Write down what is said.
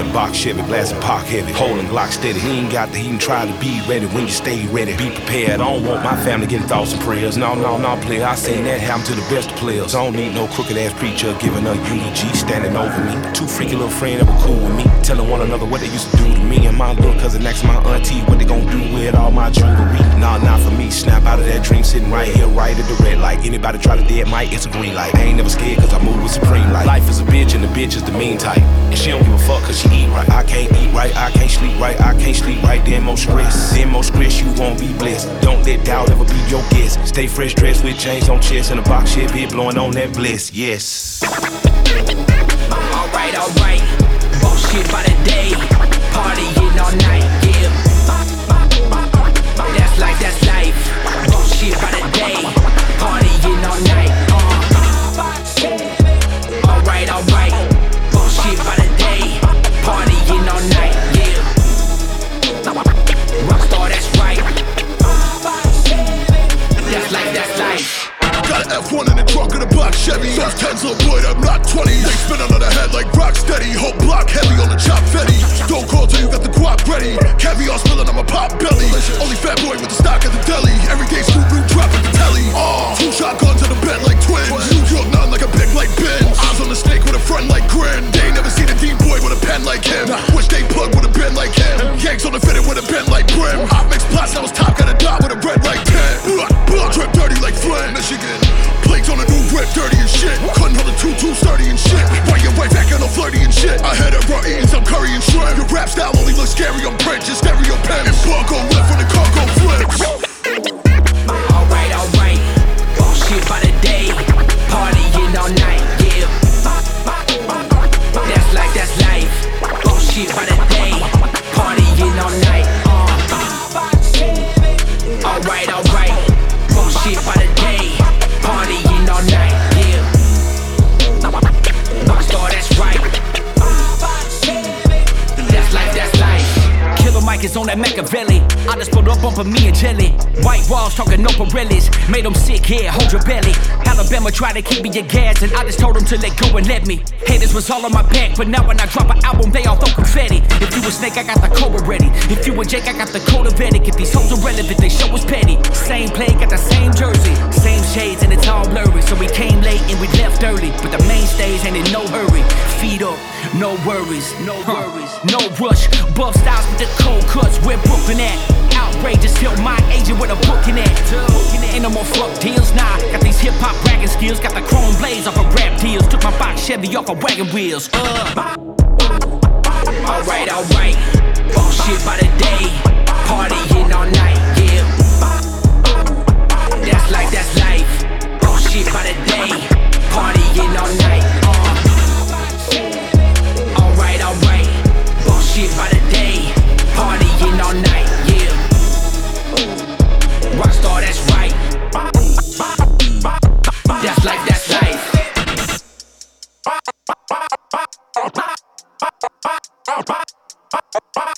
with a box Chevy, blasting park heavy, holding Glock steady. He ain't got the heat and try to be ready when you stay ready. Be prepared. I don't want my family getting thoughts and prayers. No, player. I seen that happen to the best of players. I don't need no crooked ass preacher giving a eulogy, standing over me. Two freaky little friends that were cool with me, telling one another what they used to do to me. And my little cousin next to my auntie, what they gon' do with all my jewelry. Nah, not for me. Snap out of that dream, sitting right here, right at the red light. Anybody try to dead mic, it's a green light. I ain't never scared cause I move with supreme light. Life is a bitch and the bitch is the mean type. And she don't give a fuck cause she eat right. I can't eat right, I can't sleep right, I can't sleep right. Then more stress, you won't be blessed. Don't let doubt ever be your guest. Stay fresh dressed with chains on chest and a box shit be blowing on that bliss, yes. Alright, bullshit by the day, partying all night, yeah. That's life, bullshit by the day, partying all night, Alright, bullshit by the day, partying all night, yeah. Rockstar, that's right. That's life. Got an F1 in the trunk of the box Chevy. Those 10s look good, I'm not 20. They spin under the head like rock steady. Whole block heavy on the chop fetty. Don't call till you got the guap ready. Caviar spilling on my pop belly. Only fat boy with the stock at the deli. Everyday scoop room drop at the telly. Two shotguns in the bed like twins. New York none like a big like Ben. Eyes on the snake with a front like Grin. They ain't never seen a deep boy with a pen like him. Wish they plug with a pen like him. Yanks on the fitted with a pen like Brim. Hot mix plots, now it's top got a dot with a red like 10. Blood drip dirty like Flint. Michigan. Plates on a new whip, dirty and shit. Couldn't hold a 2-2 sturdy and shit. Why your wife acting all flirty and shit? I had her raw eating some curry and shrimp. Your rap style only looks scary on print. Your stereo pen and Bronco left when the cargo flips. Alright, bullshit by the day, partying all night, yeah. That's life, bullshit by the day, partying all night, Alright, bullshit by the day, partying all night, yeah. Rockstar, that's right. That's life. Killer Mike is on that Machiavelli. I just put up for me and jelly. White walls talking no Pirellis. Made them sick here, hold your belly. Alabama tried to keep me your gas, and I just told them to let go and let me. Haters was all on my back, but now when I drop an album, they all throw confetti. If you a snake, I got the cobra ready. If you a Jake, I got the code of etiquette. If these hoes are relevant, they show us petty. Same play, got the same jersey. Same shades, and it's all blurry. So we came late and we left early. But the mainstays ain't in no hurry. Feet up, no worries, no rush. Buff styles with the cold cuts, where Brooklyn at? Outrageous, tell my agent where the booking at. Ain't no more fuck deals, nah. Got these hip hop bragging skills, got the chrome blades off of rap deals. Took my box Chevy off of wagon wheels. Alright, bullshit by the day, partying all night, yeah. That's life, bullshit by the day, partying all night, Alright, bullshit by the day, partying all night, yeah. Rockstar, that's right. That's life.